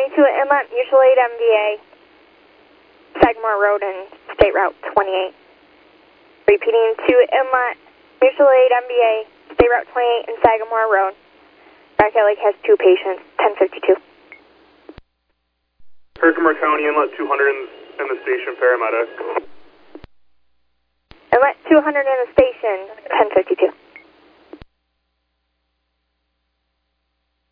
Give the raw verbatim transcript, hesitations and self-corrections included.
twenty-two Inlet, Mutual Aid M V A, Sagamore Road and State Route twenty-eight. Repeating two Inlet, Mutual Aid M V A, State Route twenty-eight and Sagamore Road. Backyard Lake has two patients, ten fifty-two. Herkimer County Inlet two hundred in the station, paramedic. Inlet two hundred in the station, ten fifty-two.